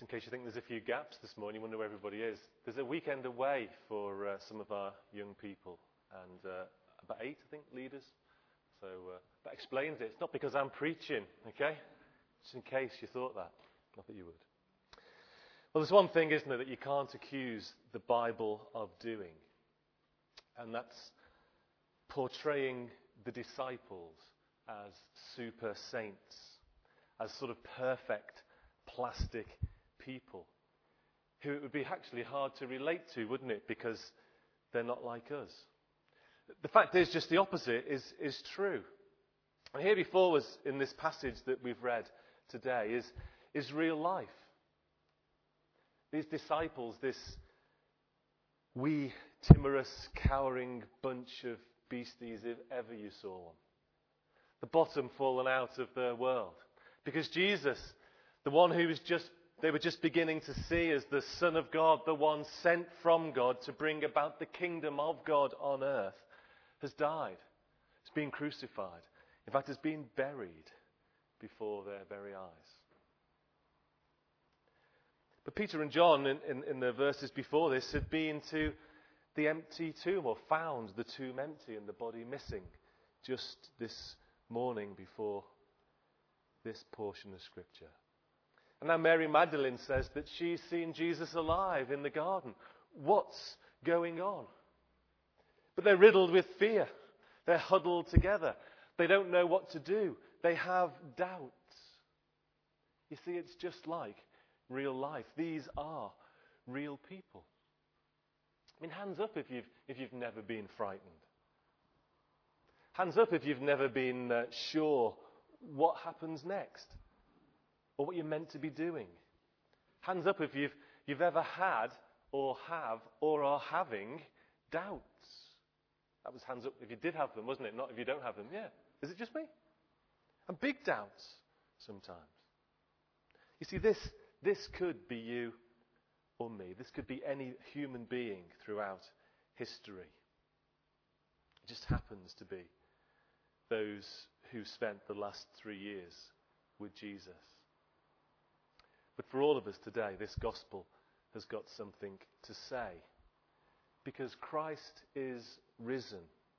In case you think there's a few gaps this morning, you wonder where everybody is. There's a weekend away for some of our young people, and about 8, I think, leaders. So that explains it. It's not because I'm preaching, okay? Just in case you thought that. Not that you would. Well, there's one thing, isn't there, that you can't accuse the Bible of doing, and that's portraying the disciples as super saints, as sort of perfect plastic people who it would be actually hard to relate to, wouldn't it? Because they're not like us. The fact is, just the opposite is true. And here before us in this passage that we've read today is real life. These disciples, this wee, timorous, cowering bunch of beasties, if ever you saw one. The bottom fallen out of their world. Because Jesus, the one who they were just beginning to see as the Son of God, the one sent from God to bring about the kingdom of God on earth, has died. Has been crucified. In fact, has been buried before their very eyes. But Peter and John, in the verses before this, had been to the empty tomb, or found the tomb empty and the body missing, just this morning before this portion of Scripture. And now Mary Magdalene says that she's seen Jesus alive in the garden. What's going on? But they're riddled with fear. They're huddled together. They don't know what to do. They have doubts. You see, it's just like real life. These are real people. I mean, hands up if you've never been frightened. Hands up if you've never been sure what happens next, or what you're meant to be doing. Hands up if you've ever had, or have, or are having doubts. That was hands up if you did have them, wasn't it? Not if you don't have them. Yeah. Is it just me? And big doubts sometimes. You see, this could be you or me. This could be any human being throughout history. It just happens to be those who spent the last 3 years with Jesus. But for all of us today, this gospel has got something to say. Because Christ is risen.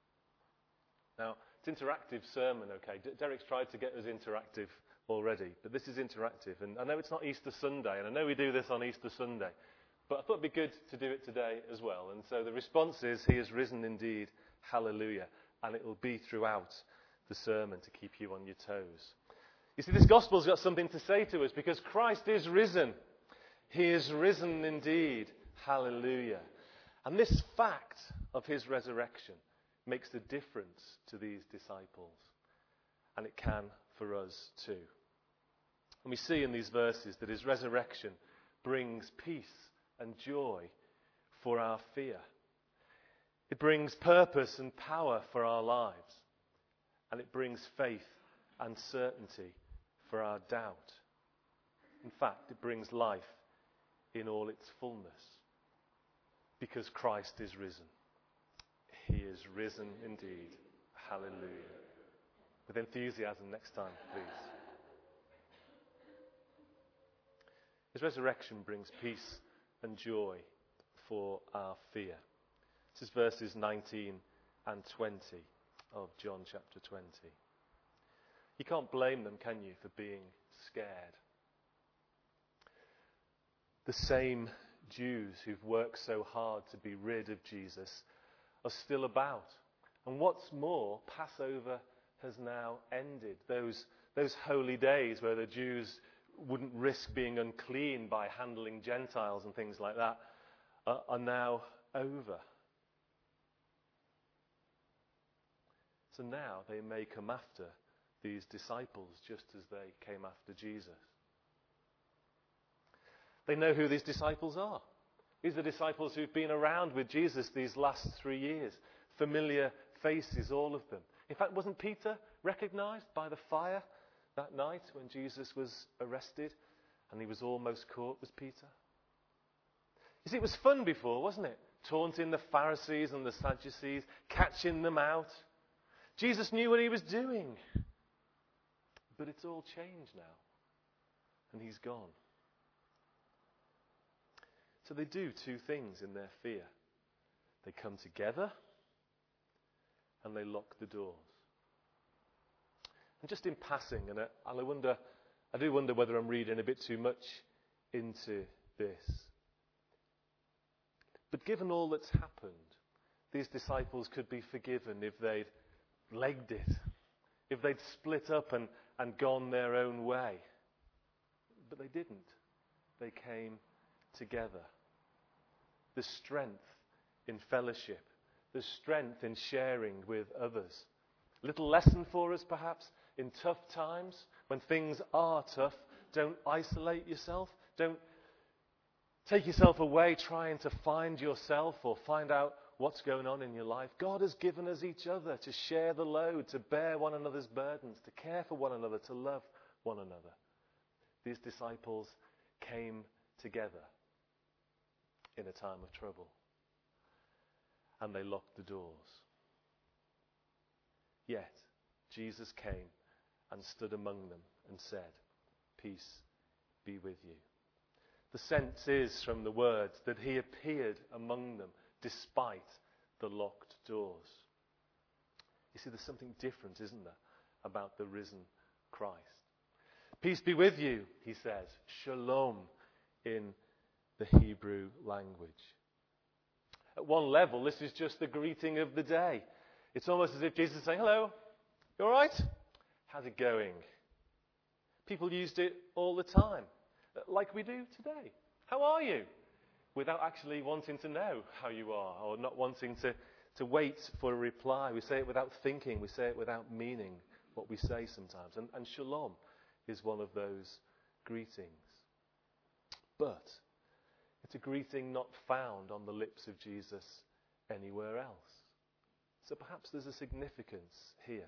Now, it's interactive sermon, okay? Derek's tried to get us interactive already, but this is interactive. And I know it's not Easter Sunday, and I know we do this on Easter Sunday, but I thought it'd be good to do it today as well. And so the response is, He is risen indeed, hallelujah. And it will be throughout the sermon to keep you on your toes. You see, this gospel's got something to say to us, because Christ is risen. He is risen indeed, hallelujah. And this fact of His resurrection makes a difference to these disciples. And it can for us too. And we see in these verses that His resurrection brings peace and joy for our fear. It brings purpose and power for our lives. And it brings faith and certainty for our doubt. In fact, it brings life in all its fullness. Because Christ is risen. He is risen indeed. Hallelujah. With enthusiasm next time, please. His resurrection brings peace and joy for our fear. This is verses 19 and 20 of John chapter 20. You can't blame them, can you, for being scared? The same Jews who've worked so hard to be rid of Jesus are still about. And what's more, Passover has now ended. Those holy days where the Jews wouldn't risk being unclean by handling Gentiles and things like that are now over. So now they may come after these disciples just as they came after Jesus. They know who these disciples are. These are disciples who've been around with Jesus these last 3 years. Familiar faces, all of them. In fact, wasn't Peter recognized by the fire that night when Jesus was arrested and he was almost caught? Was Peter? You see, it was fun before, wasn't it? Taunting the Pharisees and the Sadducees, catching them out. Jesus knew what He was doing. But it's all changed now. And He's gone. So they do two things in their fear. They come together and they lock the doors. And just in passing, and I do wonder whether I'm reading a bit too much into this. But given all that's happened, these disciples could be forgiven if they'd legged it, if they'd split up and gone their own way. But they didn't. They came together. There's strength in fellowship. There's strength in sharing with others. A little lesson for us, perhaps, in tough times, when things are tough, don't isolate yourself. Don't take yourself away trying to find yourself or find out what's going on in your life. God has given us each other to share the load, to bear one another's burdens, to care for one another, to love one another. These disciples came together in a time of trouble. And they locked the doors. Yet, Jesus came and stood among them and said, "Peace be with you." The sense is from the words that he appeared among them despite the locked doors. You see, there's something different, isn't there, about the risen Christ. Peace be with you, he says. Shalom in the Hebrew language. At one level, this is just the greeting of the day. It's almost as if Jesus is saying, "Hello, you all right? How's it going?" People used it all the time, like we do today. "How are you?" Without actually wanting to know how you are, or not wanting to wait for a reply. We say it without thinking. We say it without meaning what we say sometimes. And shalom is one of those greetings. But it's a greeting not found on the lips of Jesus anywhere else. So perhaps there's a significance here.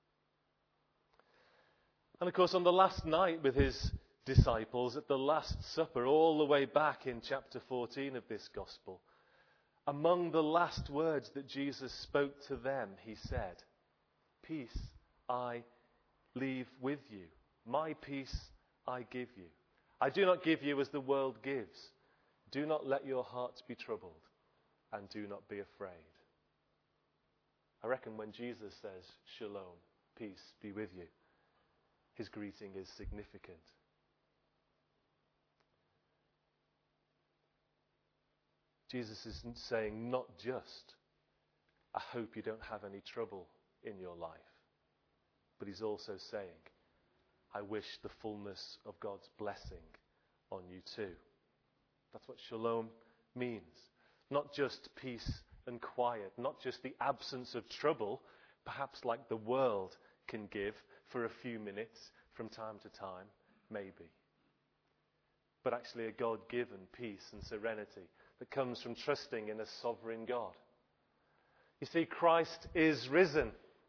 And of course, on the last night with his disciples, at the Last Supper, all the way back in chapter 14 of this gospel, among the last words that Jesus spoke to them, he said, "Peace I leave with you. My peace I give you. I do not give you as the world gives. Do not let your hearts be troubled, and do not be afraid." I reckon when Jesus says, "Shalom, peace be with you," his greeting is significant. Jesus isn't saying not just, "I hope you don't have any trouble in your life," but he's also saying, "I wish the fullness of God's blessing on you too." That's what shalom means. Not just peace and quiet, not just the absence of trouble, perhaps like the world can give for a few minutes from time to time, maybe. But actually a God-given peace and serenity that comes from trusting in a sovereign God. You see, Christ is risen.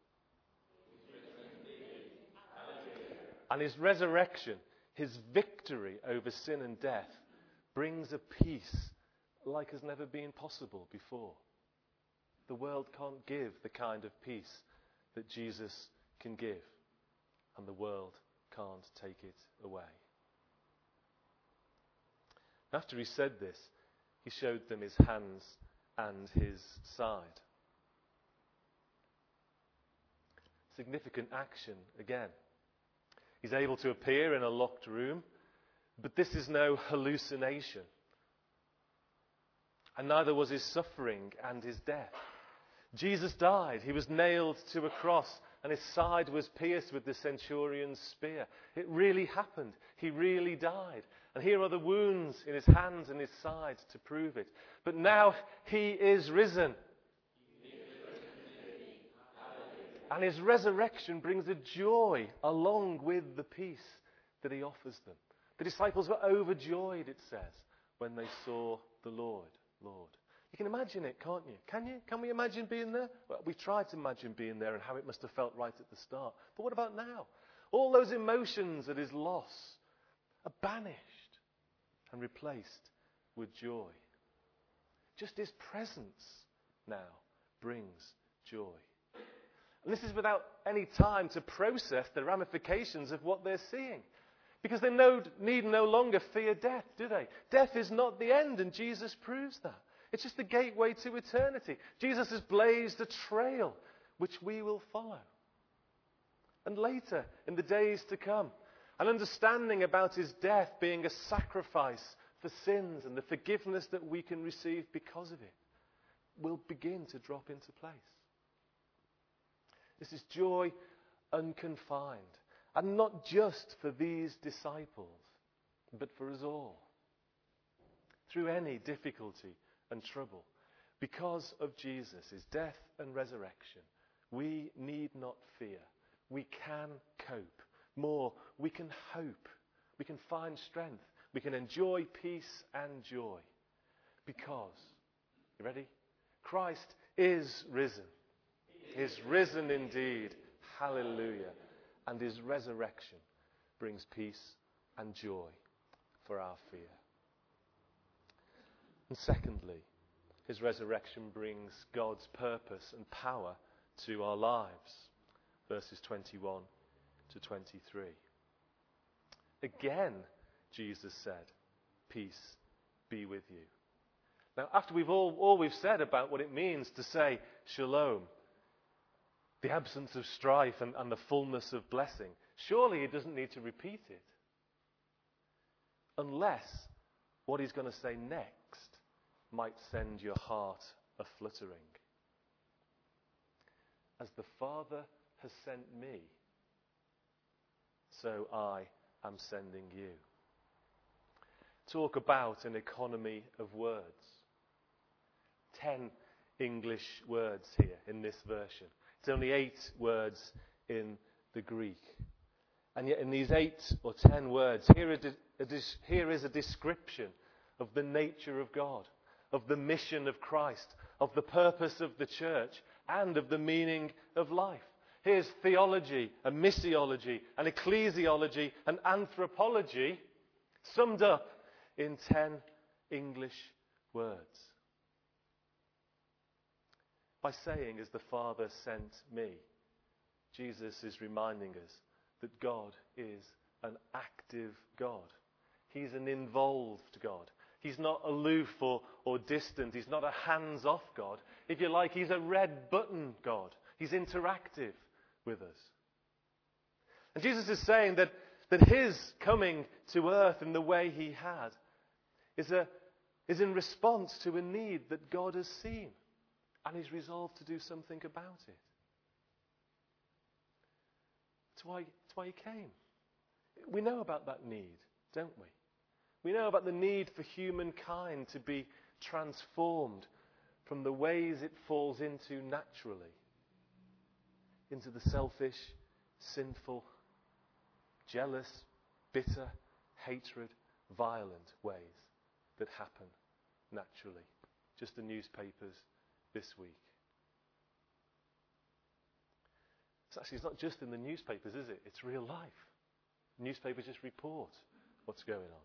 And his resurrection, his victory over sin and death, brings a peace like has never been possible before. The world can't give the kind of peace that Jesus can give, and the world can't take it away. After he said this, he showed them his hands and his side. Significant action again. He's able to appear in a locked room, but this is no hallucination. And neither was his suffering and his death. Jesus died. He was nailed to a cross, and his side was pierced with the centurion's spear. It really happened. He really died. And here are the wounds in his hands and his side to prove it. But now he is risen. And his resurrection brings a joy along with the peace that he offers them. The disciples were overjoyed, it says, when they saw the Lord. You can imagine it, can't you? Can you? Can we imagine being there? Well, we tried to imagine being there and how it must have felt right at the start. But what about now? All those emotions at his loss are banished and replaced with joy. Just his presence now brings joy. And this is without any time to process the ramifications of what they're seeing. Because they need no longer fear death, do they? Death is not the end, and Jesus proves that. It's just the gateway to eternity. Jesus has blazed a trail which we will follow. And later, in the days to come, an understanding about his death being a sacrifice for sins and the forgiveness that we can receive because of it will begin to drop into place. This is joy unconfined. And not just for these disciples, but for us all. Through any difficulty and trouble, because of Jesus' death and resurrection, we need not fear. We can cope. More, we can hope. We can find strength. We can enjoy peace and joy. Because, you ready? Christ is risen. He is risen indeed. Hallelujah. And his resurrection brings peace and joy for our fear. And secondly, his resurrection brings God's purpose and power to our lives. Verses 21 to 23. Again, Jesus said, peace be with you. Now, after all we've said about what it means to say shalom, the absence of strife and the fullness of blessing, surely he doesn't need to repeat it. Unless what he's going to say next might send your heart a-fluttering. As the Father has sent me, so I am sending you. Talk about an economy of words. 10 English words here in this version. It's only 8 words in the Greek. And yet in these 8 or 10 words, here is a description of the nature of God, of the mission of Christ, of the purpose of the church, and of the meaning of life. Here's theology, and missiology, and ecclesiology, and anthropology, summed up in 10 English words. By saying, as the Father sent me, Jesus is reminding us that God is an active God. He's an involved God. He's not aloof or distant. He's not a hands-off God. If you like, he's a red button God. He's interactive with us. And Jesus is saying that his coming to earth in the way he had is in response to a need that God has seen. And he's resolved to do something about it. That's why he came. We know about that need, don't we? We know about the need for humankind to be transformed from the ways it falls into naturally, into the selfish, sinful, jealous, bitter, hatred, violent ways that happen naturally. Just the newspapers this week. It's not just in the newspapers, is it? It's real life. Newspapers just report what's going on.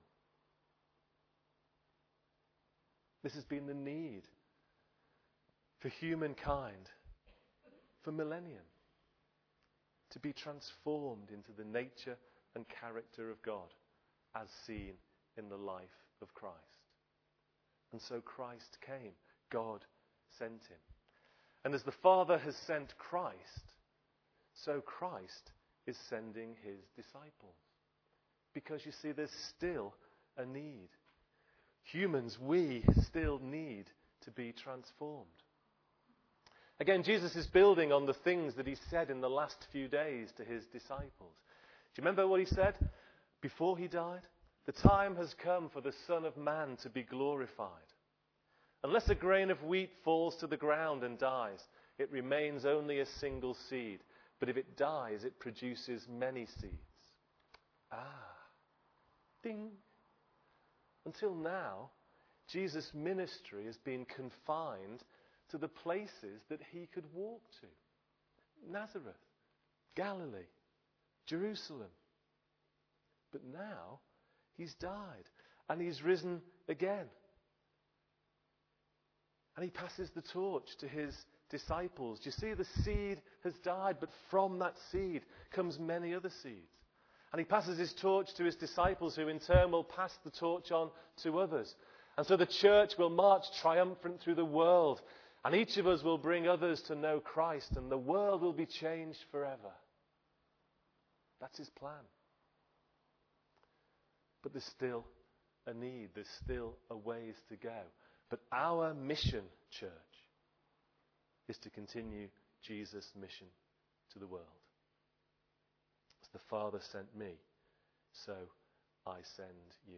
This has been the need for humankind for millennium to be transformed into the nature and character of God as seen in the life of Christ. And so Christ came. God sent him. And as the Father has sent Christ, so Christ is sending his disciples. Because you see, there's still a need. Humans, we still need to be transformed. Again, Jesus is building on the things that he said in the last few days to his disciples. Do you remember what he said before he died? The time has come for the Son of Man to be glorified. Unless a grain of wheat falls to the ground and dies, it remains only a single seed. But if it dies, it produces many seeds. Ding. Until now, Jesus' ministry has been confined to the places that he could walk to. Nazareth, Galilee, Jerusalem. But now, he's died and he's risen again. And he passes the torch to his disciples. Do you see, the seed has died, but from that seed comes many other seeds. And he passes his torch to his disciples, who in turn will pass the torch on to others. And so the church will march triumphant through the world. And each of us will bring others to know Christ. And the world will be changed forever. That's his plan. But there's still a need. There's still a ways to go. But our mission, church, is to continue Jesus' mission to the world. As the Father sent me, so I send you.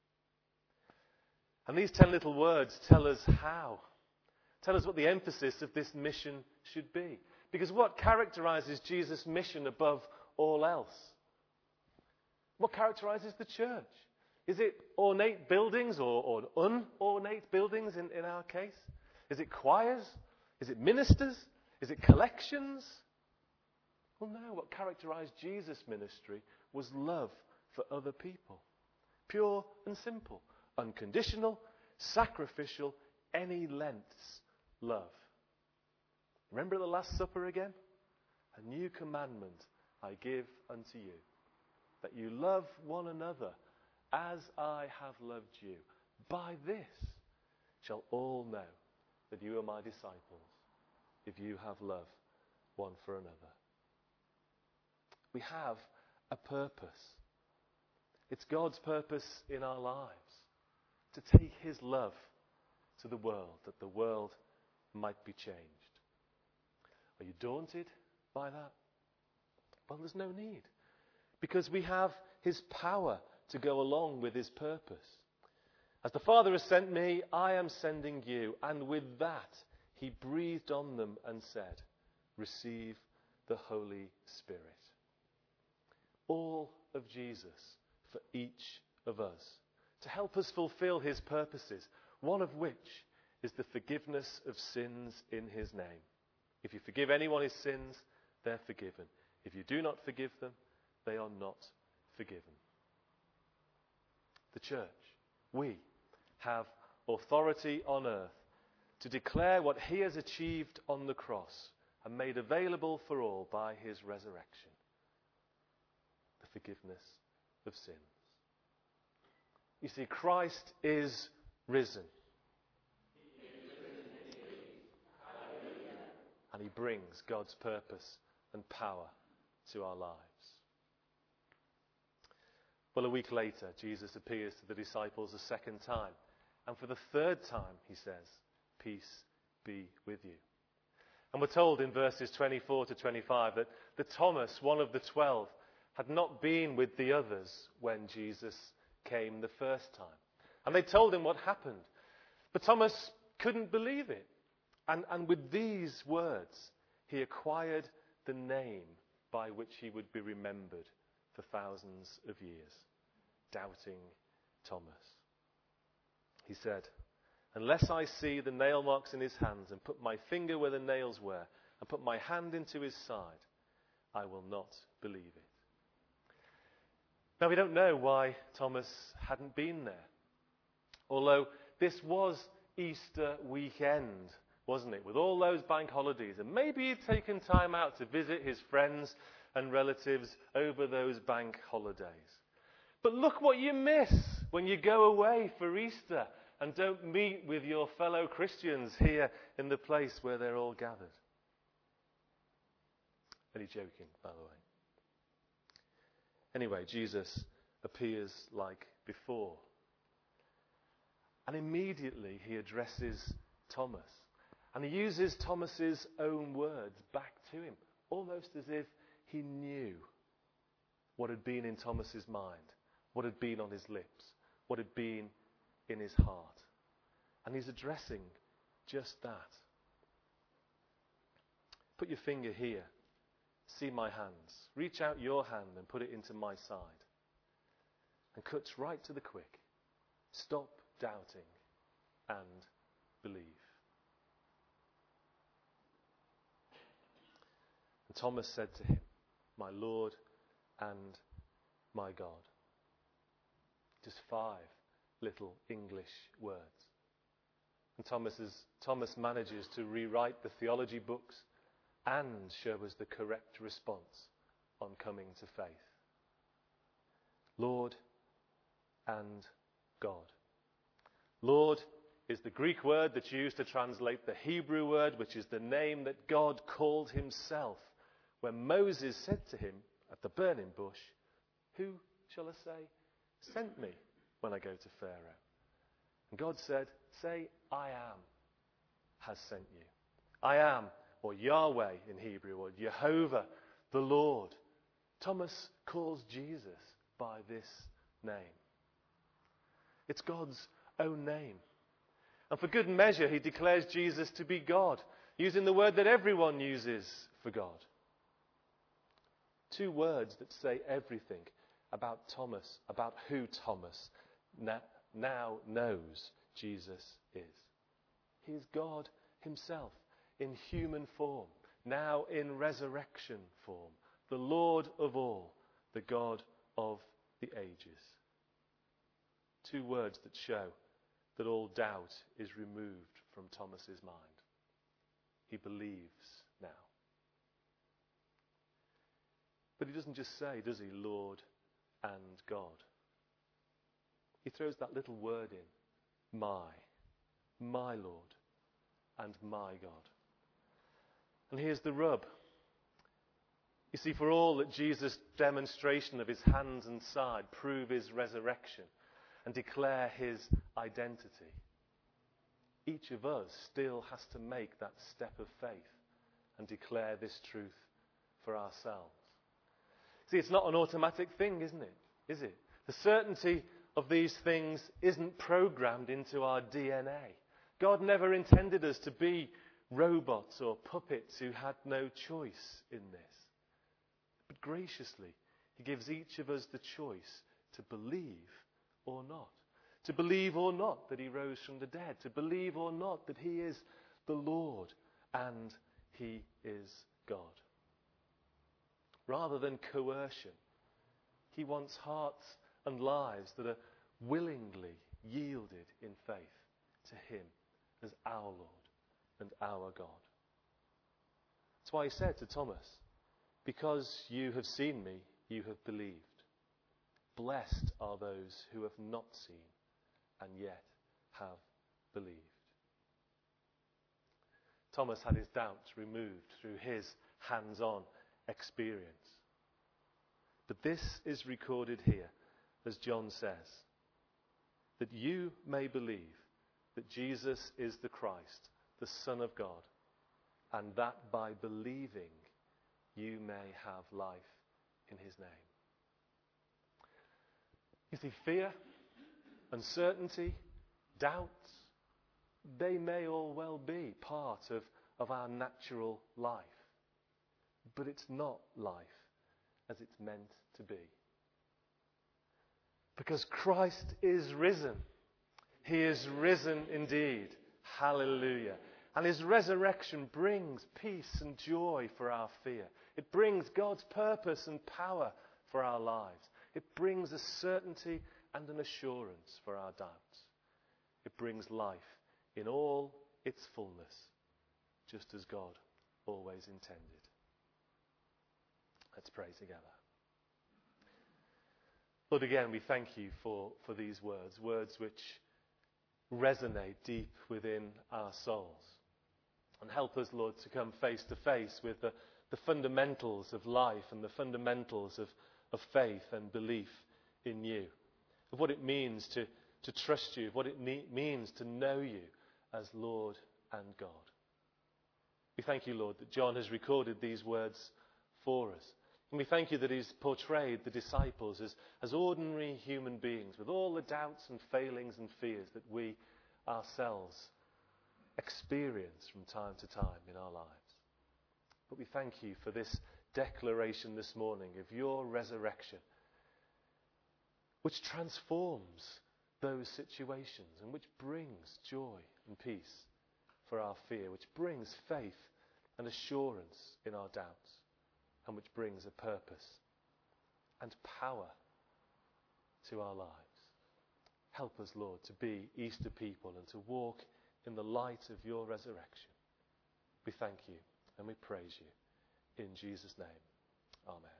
And these 10 little words tell us how. Tell us what the emphasis of this mission should be. Because what characterizes Jesus' mission above all else? What characterizes the church? Is it ornate buildings or unornate buildings in our case? Is it choirs? Is it ministers? Is it collections? Well, no. What characterized Jesus' ministry was love for other people. Pure and simple. Unconditional, sacrificial, any lengths love. Remember the Last Supper again? A new commandment I give unto you, that you love one another as I have loved you. By this shall all know that you are my disciples, if you have love one for another. We have a purpose. It's God's purpose in our lives, to take his love to the world, that the world might be changed. Are you daunted by that? Well, there's no need, because we have his power to go along with his purpose. As the Father has sent me, I am sending you. And with that, he breathed on them and said, receive the Holy Spirit. All of Jesus for each of us, to help us fulfill his purposes, one of which is the forgiveness of sins in his name. If you forgive anyone his sins, they're forgiven. If you do not forgive them, they are not forgiven. The church, we have authority on earth to declare what he has achieved on the cross and made available for all by his resurrection. The forgiveness of sins. You see, Christ is risen. And he brings God's purpose and power to our lives. Well, a week later, Jesus appears to the disciples a second time. And for the third time, he says, peace be with you. And we're told in verses 24 to 25 that Thomas, one of the 12, had not been with the others when Jesus came the first time. And they told him what happened. But Thomas couldn't believe it. And with these words, he acquired the name by which he would be remembered for thousands of years. Doubting Thomas. He said, unless I see the nail marks in his hands and put my finger where the nails were and put my hand into his side, I will not believe it. Now, we don't know why Thomas hadn't been there. Although this was Easter weekend, wasn't it? With all those bank holidays. And maybe he'd taken time out to visit his friends and relatives over those bank holidays. But look what you miss when you go away for Easter and don't meet with your fellow Christians here in the place where they're all gathered. Only joking, by the way. Anyway, Jesus appears like before. And immediately he addresses Thomas. And he uses Thomas's own words back to him, almost as if he knew what had been in Thomas's mind, what had been on his lips, what had been in his heart. And he's addressing just that. Put your finger here. See my hands. Reach out your hand and put it into my side. And cuts right to the quick. Stop doubting and believe. And Thomas said to him, my Lord and my God. Just 5 little English words. And Thomas manages to rewrite the theology books and show us the correct response on coming to faith. Lord and God. Lord is the Greek word that's used to translate the Hebrew word, which is the name that God called himself when Moses said to him at the burning bush, "Who shall I say sent me when I go to Pharaoh?" And God said, "Say, I am has sent you." I am, or Yahweh in Hebrew, or Jehovah, the Lord. Thomas calls Jesus by this name. It's God's own name. And for good measure, he declares Jesus to be God, using the word that everyone uses for God. Two words that say everything about Thomas, about who Thomas now knows Jesus is. He is God himself in human form, now in resurrection form, the Lord of all, the God of the ages. Two words that show that all doubt is removed from Thomas's mind. He believes now. But he doesn't just say, does he, Lord and God? He throws that little word in, my Lord and my God. And here's the rub. You see, for all that Jesus' demonstration of his hands and side prove his resurrection and declare his identity, each of us still has to make that step of faith and declare this truth for ourselves. See, it's not an automatic thing, isn't it? Is it? The certainty of these things isn't programmed into our DNA. God never intended us to be robots or puppets who had no choice in this. But graciously, he gives each of us the choice to believe or not. To believe or not that he rose from the dead. To believe or not that he is the Lord and he is God. Rather than coercion, he wants hearts and lives that are willingly yielded in faith to him as our Lord and our God. That's why he said to Thomas, "Because you have seen me, you have believed. Blessed are those who have not seen and yet have believed." Thomas had his doubts removed through his hands-on experience. But this is recorded here, as John says, that you may believe that Jesus is the Christ, the Son of God, and that by believing you may have life in his name. You see, fear, uncertainty, doubts, they may all well be part of our natural life. But it's not life as it's meant to be. Because Christ is risen. He is risen indeed. Hallelujah. And his resurrection brings peace and joy for our fear. It brings God's purpose and power for our lives. It brings a certainty and an assurance for our doubts. It brings life in all its fullness, just as God always intended. Let's pray together. Lord, again, we thank you for these words which resonate deep within our souls. And help us, Lord, to come face to face with the fundamentals of life and the fundamentals of faith and belief in you, of what it means to trust you, of what it means to know you as Lord and God. We thank you, Lord, that John has recorded these words for us. And we thank you that he's portrayed the disciples as ordinary human beings with all the doubts and failings and fears that we ourselves experience from time to time in our lives. But we thank you for this declaration this morning of your resurrection, which transforms those situations and which brings joy and peace for our fear, which brings faith and assurance in our doubts, and which brings a purpose and power to our lives. Help us, Lord, to be Easter people and to walk in the light of your resurrection. We thank you and we praise you. In Jesus' name, amen.